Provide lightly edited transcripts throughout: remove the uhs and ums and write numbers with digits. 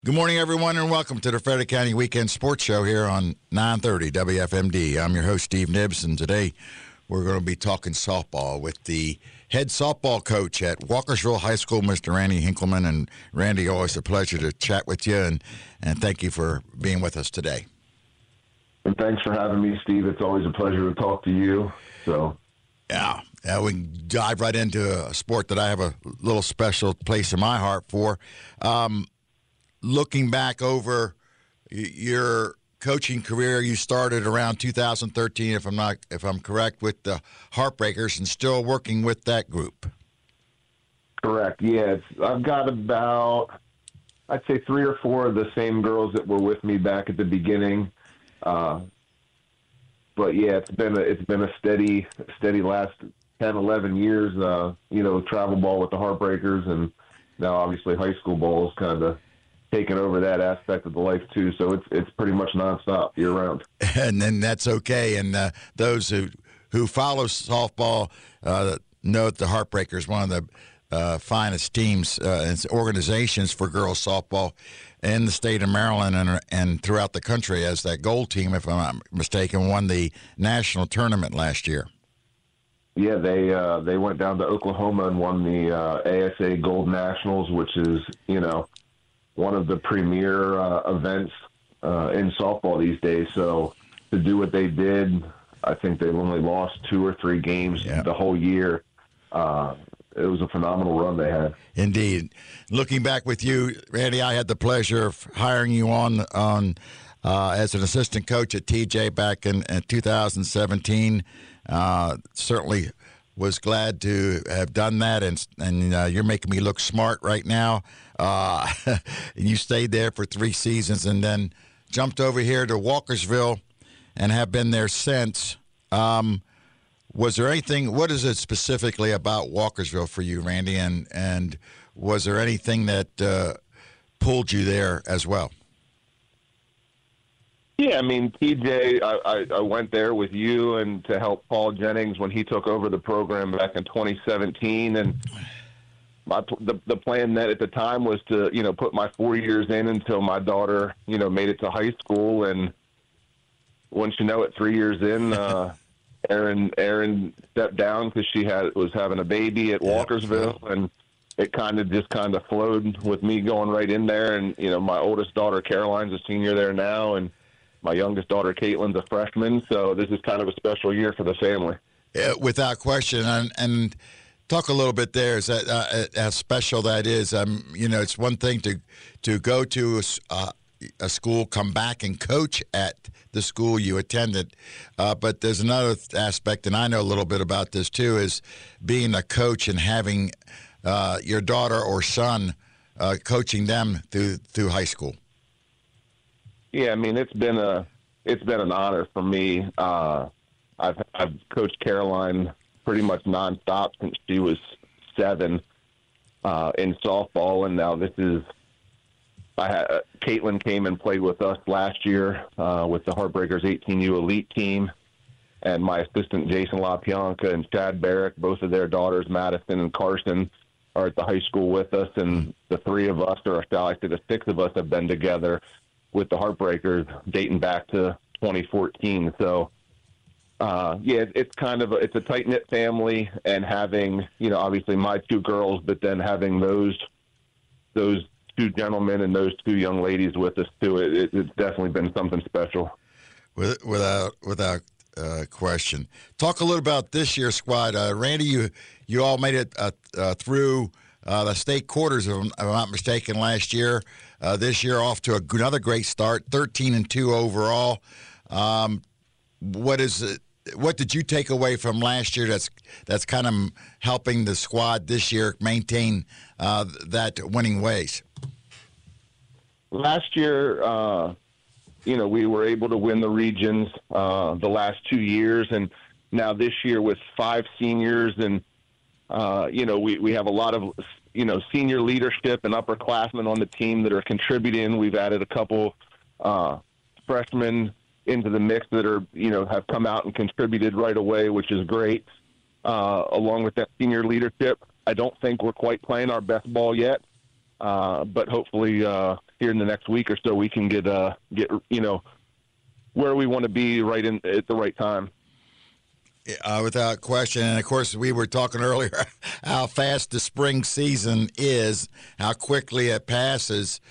Good morning, everyone, and welcome to the Frederick County Weekend Sports Show here on 930 WFMD. I'm your host, Steve Nibbs, and today we're going to be talking softball with the head softball coach at Walkersville High School, Mr. Randy Hinkleman. And Randy, always a pleasure to chat with you, and thank you for being with us today. And thanks for having me, Steve. It's always a pleasure to talk to you. Yeah, we can dive right into a sport that I have a little special place in my heart for. Looking back over your coaching career, you started around 2013, if I'm correct, with the Heartbreakers, and still working with that group. Correct. Yeah, I've got about, I'd say, 3 or 4 of the same girls that were with me back at the beginning. But yeah, it's been a steady last 10, 11 years. Travel ball with the Heartbreakers, and now obviously high school ball is kind of taking over that aspect of the life too. So it's pretty much nonstop year round. And then that's okay. And those who follow softball know that the Heartbreakers, one of the finest teams and organizations for girls softball in the state of Maryland and throughout the country, as that gold team, if I'm not mistaken, won the national tournament last year. Yeah, they went down to Oklahoma and won the ASA Gold Nationals, which is, one of the premier events in softball these days. So to do what they did, I think they've only lost 2 or 3 games the whole year. It was a phenomenal run they had. Indeed. Looking back with you, Randy, I had the pleasure of hiring you on as an assistant coach at TJ back in 2017. Certainly was glad to have done that, and you're making me look smart right now. You stayed there for 3 seasons and then jumped over here to Walkersville and have been there since. Was there anything, what is it specifically about Walkersville for you, Randy, and was there anything that pulled you there as well? Yeah, I mean, TJ, I went there with you and to help Paul Jennings when he took over the program back in 2017. And the plan then at the time was to, put my 4 years in until my daughter, made it to high school. And once you know it, 3 years in, Erin stepped down because she was having a baby at Walkersville, and it kind of flowed with me going right in there. And, my oldest daughter, Caroline's a senior there now, and my youngest daughter, Caitlin's a freshman, so this is kind of a special year for the family. Yeah, without question, and talk a little bit there. Is that how special that is? It's one thing to go to a school, come back and coach at the school you attended, but there's another aspect, and I know a little bit about this too, is being a coach and having your daughter or son coaching them through high school. Yeah, I mean, it's been an honor for me. I've coached Caroline pretty much nonstop since she was 7 in softball, and now Caitlin came and played with us last year with the Heartbreakers 18U Elite team, and my assistant Jason LaPianca and Chad Barrick, both of their daughters, Madison and Carson, are at the high school with us, and the 3 of us, or shall I say the 6 of us, have been together with the Heartbreakers dating back to 2014. So, it's kind of it's a tight-knit family, and having, obviously my 2 girls, but then having those 2 gentlemen and those 2 young ladies with us too, it's definitely been something special. Without question. Talk a little about this year's squad. Randy, you all made it through the state quarters, if I'm not mistaken, last year. This year off to another great start, 13-2 overall. What did you take away from last year that's kind of helping the squad this year maintain that winning ways? Last year, we were able to win the regions the last 2 years, and now this year with 5 seniors, and we have a lot of senior leadership and upperclassmen on the team that are contributing. We've added a couple freshmen into the mix that are have come out and contributed right away, which is great. Along with that senior leadership, I don't think we're quite playing our best ball yet. But hopefully here in the next week or so we can get where we want to be right in at the right time. Without question. And, of course, we were talking earlier how fast the spring season is, how quickly it passes.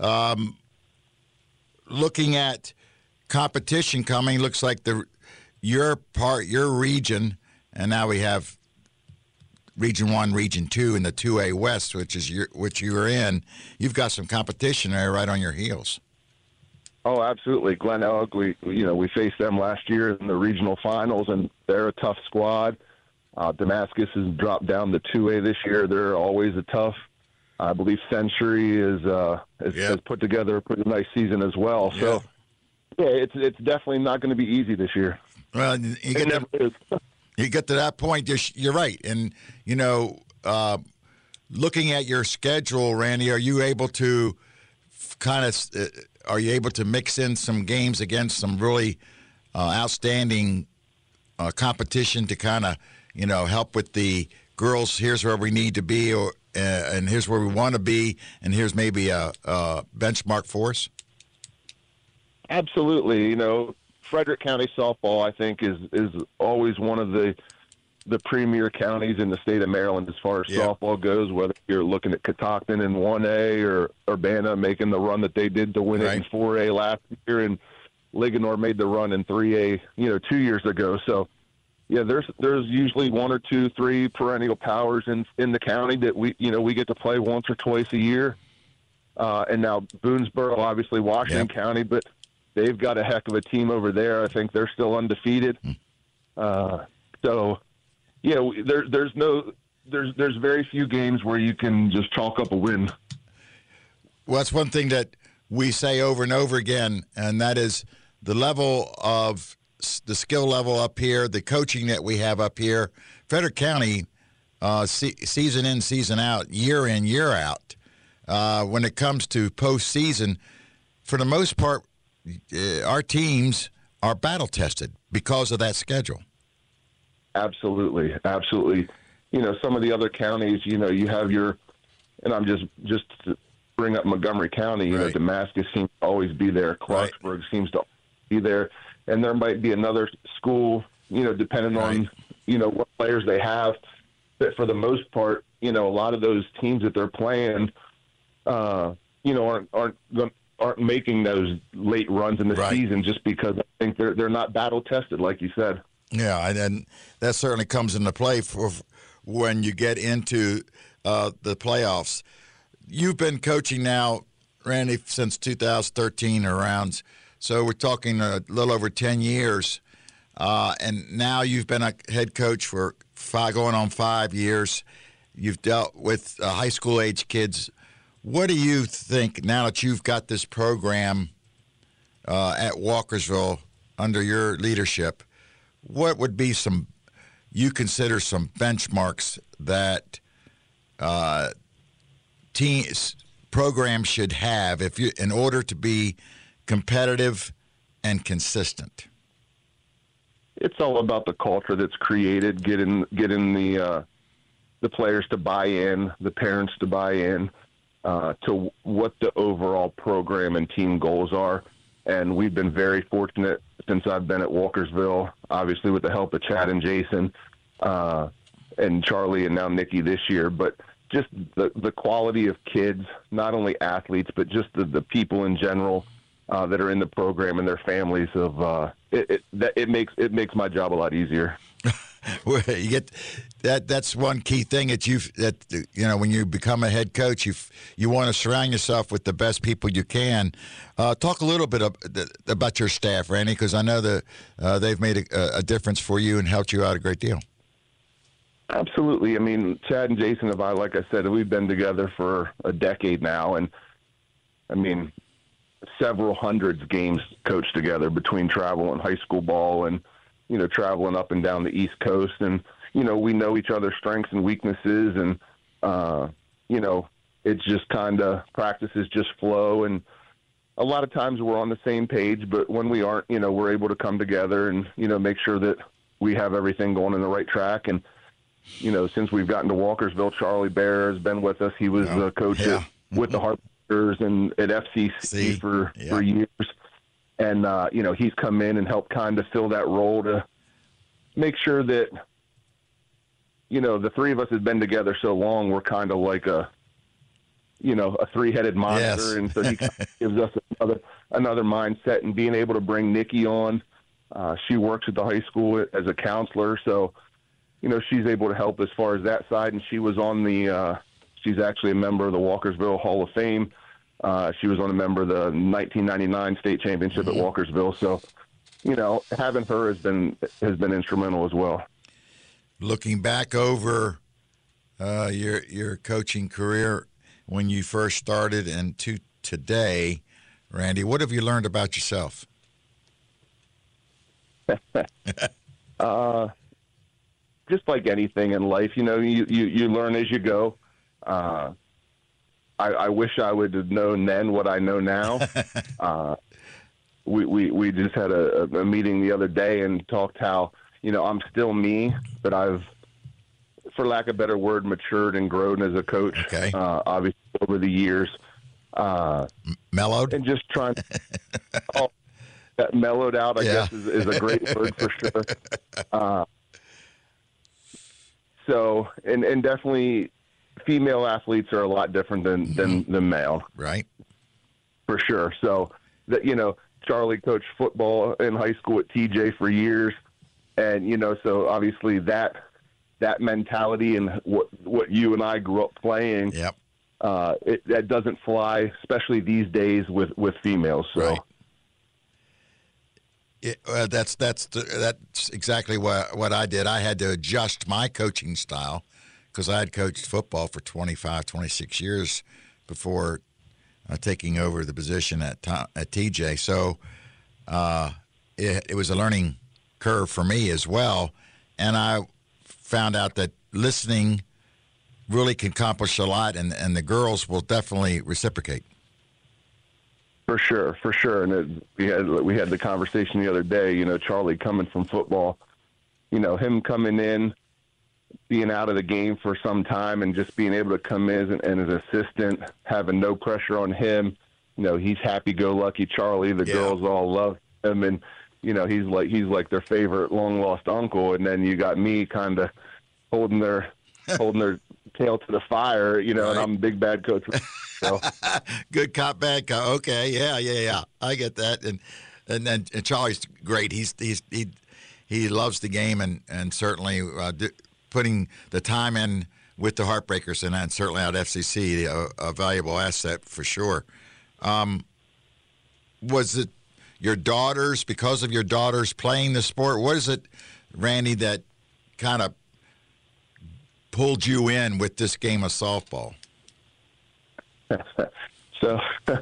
Looking at competition coming, looks like your region, and now we have Region 1, Region 2 in the 2A West, which you are in. You've got some competition there right on your heels. Oh, absolutely. Glen Elk, we faced them last year in the regional finals, and they're a tough squad. Damascus has dropped down to 2A this year. They're always a tough. I believe Century has put together a pretty nice season as well. Yeah. So, it's definitely not going to be easy this year. Well, you get to that point, you're right. And, looking at your schedule, Randy, are you able to mix in some games against some really outstanding competition to kind of, help with the girls? Here's where we need to be, and here's where we want to be, and here's maybe a benchmark for us? Absolutely. Frederick County softball, I think, is always one of the premier counties in the state of Maryland as far as softball goes, whether you're looking at Catoctin in 1A or Urbana making the run that they did to win it in 4A last year, and Ligonor made the run in 3A, 2 years ago. So, there's usually 1 or 2, 3 perennial powers in the county that we get to play once or twice a year. And now Boonesboro, obviously Washington County, but they've got a heck of a team over there. I think they're still undefeated. So, there's very few games where you can just chalk up a win. Well, that's one thing that we say over and over again, and that is the level of the skill level up here, the coaching that we have up here. Frederick County, season in, season out, year in, year out. When it comes to postseason, for the most part, our teams are battle tested because of that schedule. Absolutely. Some of the other counties, you have and I'm just to bring up Montgomery County, Damascus seems to always be there. Clarksburg seems to be there. And there might be another school, depending on, what players they have. But for the most part, a lot of those teams that they're playing, aren't making those late runs in the season just because I think they're not battle tested, like you said. Yeah, and that certainly comes into play for when you get into the playoffs. You've been coaching now, Randy, since 2013 around, so we're talking a little over 10 years. And now you've been a head coach for going on 5 years. You've dealt with high school age kids. What do you think now that you've got this program at Walkersville under your leadership? What would be you consider some benchmarks that programs should have in order to be competitive and consistent? It's all about the culture that's created, getting the players to buy in, the parents to buy in to what the overall program and team goals are. And we've been very fortunate since I've been at Walkersville, obviously with the help of Chad and Jason and Charlie and now Nikki this year, but just the quality of kids, not only athletes, but just the people in general that are in the program and their families. It makes my job a lot easier. Well, you get that's one key thing when you become a head coach, you want to surround yourself with the best people you can. Talk a little bit about your staff, Randy, because I know that they've made a difference for you and helped you out a great deal. Absolutely. I mean, Chad and Jason and I, like I said, we've been together for a decade now, and I mean, several hundreds games coached together between travel and high school ball and traveling up and down the East Coast. And, we know each other's strengths and weaknesses. And, it's just kind of practices just flow. And a lot of times we're on the same page, but when we aren't, we're able to come together and, make sure that we have everything going in the right track. And, since we've gotten to Walkersville, Charlie Bear has been with us. He was the coach at with the Harpers and at FCC for years. And, he's come in and helped kind of fill that role to make sure that, the three of us have been together so long, we're kind of like a three-headed monster. Yes. And so he kind of gives us another mindset, and being able to bring Nikki on. She works at the high school as a counselor. So, she's able to help as far as that side. And she was on she's actually a member of the Walkersville Hall of Fame. She was on a member of the 1999 state championship at Walkersville. So, having her has been instrumental as well. Looking back over your coaching career when you first started and to today, Randy, what have you learned about yourself? Just like anything in life, you learn as you go. I wish I would have known then what I know now. We just had a meeting the other day and talked how, I'm still me, but I've, for lack of a better word, matured and grown as a coach. Okay. Obviously over the years. Mellowed? And just trying that mellowed out, I guess, is a great word for sure. So, and definitely female athletes are a lot different than male. Right. For sure. So, Charlie coached football in high school at TJ for years. And, so obviously that mentality and what you and I grew up playing, yep. That doesn't fly, especially these days with females. So. Right. That's exactly what I did. I had to adjust my coaching style because I had coached football for 25, 26 years before taking over the position at TJ. So it was a learning curve for me as well. And I found out that listening really can accomplish a lot, and the girls will definitely reciprocate. For sure. And we had the conversation the other day, Charlie coming from football, him coming in, being out of the game for some time and just being able to come in and as assistant, having no pressure on him. He's happy-go-lucky Charlie. The girls all love him, and, he's like their favorite long-lost uncle. And then you got me kind of holding their tail to the fire, right. And I'm a big bad coach. So. Good cop, bad cop. Okay, yeah. I get that, and Charlie's great. He loves the game, and certainly putting the time in with the Heartbreakers, and certainly at FCC, a valuable asset for sure. Was it your daughters, because of your daughters playing the sport? What is it, Randy, that kind of pulled you in with this game of softball? So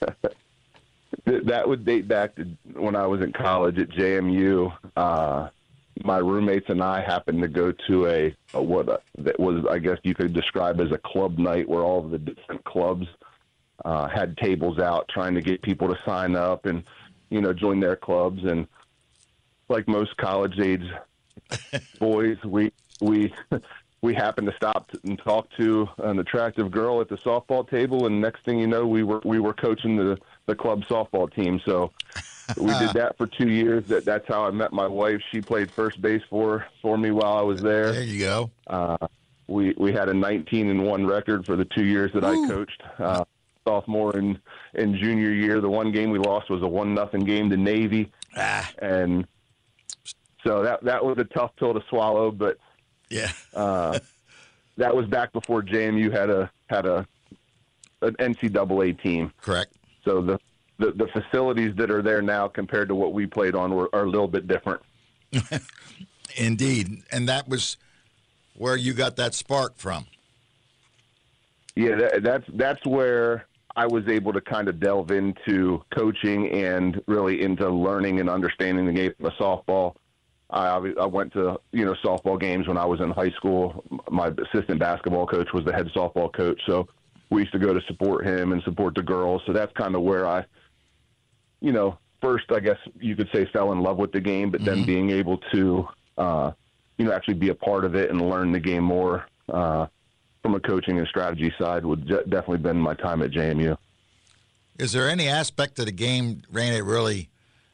that would date back to when I was in college at JMU. My roommates and I happened to go to that was, I guess you could describe as a club night, where all of the different clubs had tables out trying to get people to sign up and, join their clubs. And like most college age boys, we happened to stop and talk to an attractive girl at the softball table, and next thing you know, we were coaching the club softball team. So we did that for 2 years. That's how I met my wife. She played first base for me while I was there. There you go. We had a 19-1 record for the 2 years that I coached. Sophomore and junior year, the one game we lost was a 1-0 game to Navy, and so that was a tough pill to swallow, but. Yeah, that was back before JMU had an NCAA team. Correct. So the facilities that are there now compared to what we played on are a little bit different. Indeed, and that was where you got that spark from. Yeah, that's where I was able to kind of delve into coaching and really into learning and understanding the game of softball. I went to, softball games when I was in high school. My assistant basketball coach was the head softball coach, so we used to go to support him and support the girls. So that's kind of where I, first, I guess you could say, fell in love with the game, but then being able to, actually be a part of it and learn the game more from from a coaching and strategy side would definitely been my time at JMU. Is there any aspect of the game, Randy, that really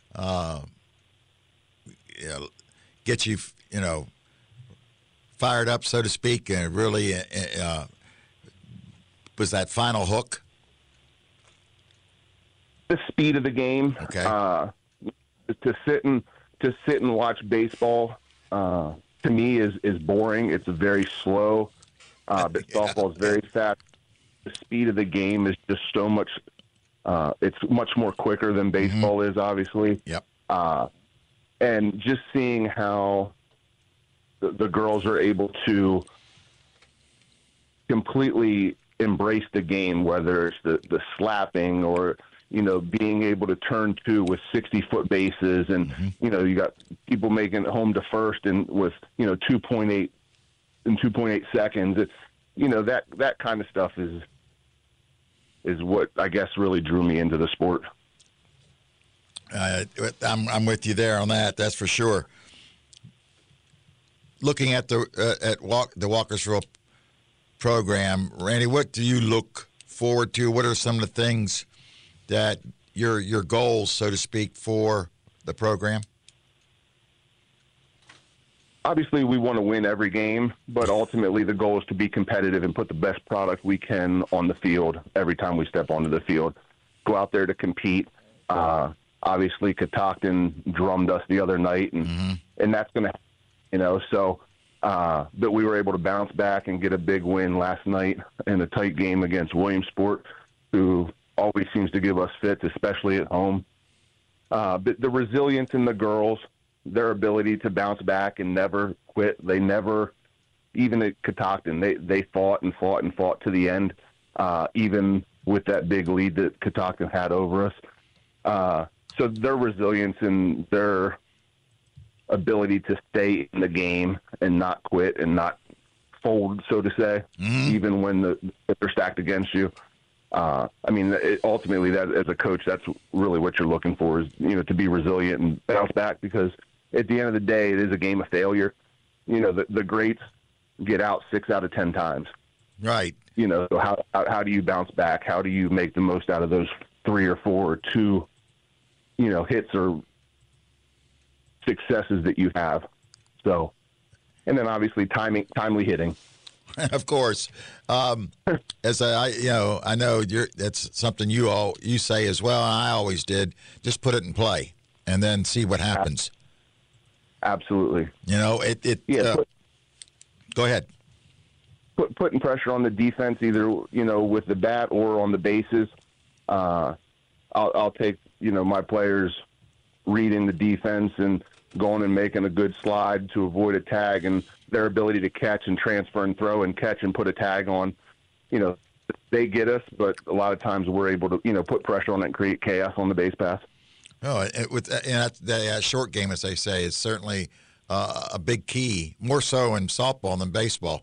gets you, fired up, so to speak, and really was that final hook? The speed of the game. Okay. To sit and watch baseball to me is boring. It's very slow, but softball is very fast. The speed of the game is just so much. It's much more quicker than baseball is, obviously. Yep. And just seeing how the girls are able to completely embrace the game, whether it's the slapping or, being able to turn two with 60-foot bases. And, you got people making it home to first and with, 2.8 in 2.8 seconds. That kind of stuff is what I guess really drew me into the sport. I'm with you there on that. That's for sure. Looking at the Walkersville program, Randy, what do you look forward to? What are some of the things that your goals, so to speak, for the program? Obviously, we want to win every game, but ultimately the goal is to be competitive and put the best product we can on the field every time we step onto the field. Go out there to compete. Obviously, Catoctin drummed us the other night, and that's going to, but we were able to bounce back and get a big win last night in a tight game against Williamsport, who always seems to give us fits, especially at home. But the resilience in the girls, their ability to bounce back and never quit. They never, even at Catoctin, they fought and fought and fought to the end, even with that big lead that Catoctin had over us. So their resilience and their ability to stay in the game and not quit and not fold, so to say, even when they're stacked against you. Ultimately, that as a coach, that's really what you're looking for is, to be resilient and bounce back, because at the end of the day, it is a game of failure. The greats get out 6 out of 10 times. Right. So how do you bounce back? How do you make the most out of those 3 or 4 or 2, hits or successes that you have? So, and then obviously timely hitting. Of course. As I know that's something you say as well, and I always did. Just put it in play and then see what happens. Absolutely. Go ahead. Putting pressure on the defense, either, with the bat or on the bases. I'll take, my players reading the defense and going and making a good slide to avoid a tag, and their ability to catch and transfer and throw and catch and put a tag on, they get us, but a lot of times we're able to, put pressure on it and create chaos on the base pass. Oh, the short game, as they say, is certainly a big key, more so in softball than baseball.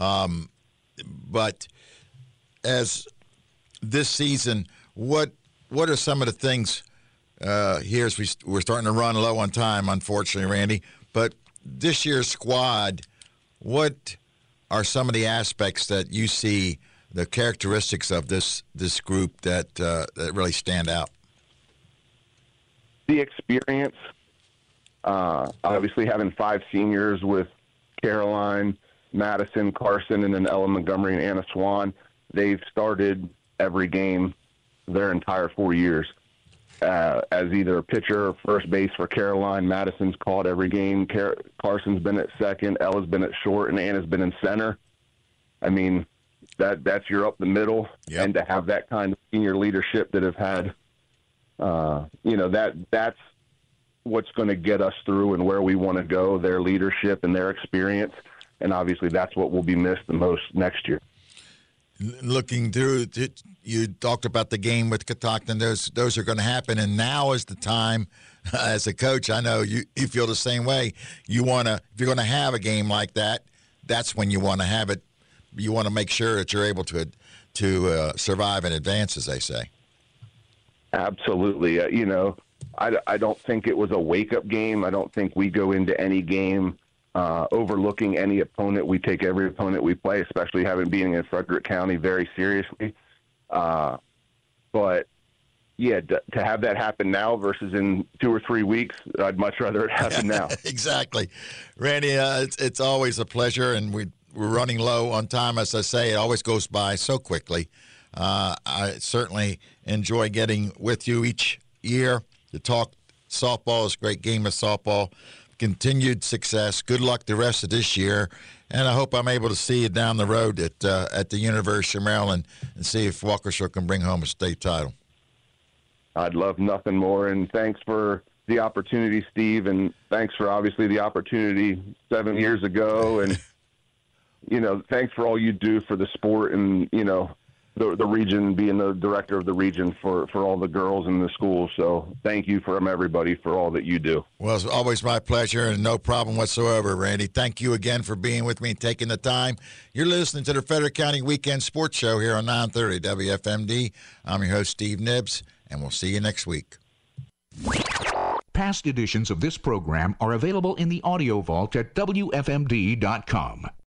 But as this season, what are some of the things here as we're starting to run low on time, unfortunately, Randy, but this year's squad, what are some of the aspects that you see, the characteristics of this group that really stand out? The experience, obviously having 5 seniors with Caroline, Madison, Carson, and then Ella Montgomery and Anna Swan. They've started every game their entire 4 years as either a pitcher or first base for Caroline. Madison's caught every game. Carson's been at second. Ella's been at short, and Anna's been in center. That's your up the middle. Yep. And to have that kind of senior leadership that have had, that's what's going to get us through and where we want to go, their leadership and their experience. And obviously that's what will be missed the most next year. Looking through, you talked about the game with Catoctin. Those are going to happen, and now is the time. As a coach, I know you feel the same way. If you're going to have a game like that, that's when you want to have it. You want to make sure that you're able to survive and advance, as they say. Absolutely. I don't think it was a wake-up game. I don't think we go into any game overlooking any opponent. We take every opponent we play, especially having been in Frederick County, very seriously. But yeah, to have that happen now versus in 2 or 3 weeks, I'd much rather it happen now. Exactly. Randy, it's always a pleasure, and we're running low on time. As I say, it always goes by so quickly. I certainly enjoy getting with you each year to talk softball. It's a great game of softball. Continued success. Good luck the rest of this year. And I hope I'm able to see you down the road at the University of Maryland and see if Waukesha can bring home a state title. I'd love nothing more. And thanks for the opportunity, Steve. And thanks for obviously the opportunity 7 years ago. And, thanks for all you do for the sport and, the region, being the director of the region for all the girls in the school. So thank you from everybody for all that you do. Well, it's always my pleasure and no problem whatsoever, Randy. Thank you again for being with me and taking the time. You're listening to the Frederick County Weekend Sports Show here on 930 WFMD. I'm your host, Steve Nibbs, and we'll see you next week. Past editions of this program are available in the audio vault at WFMD.com.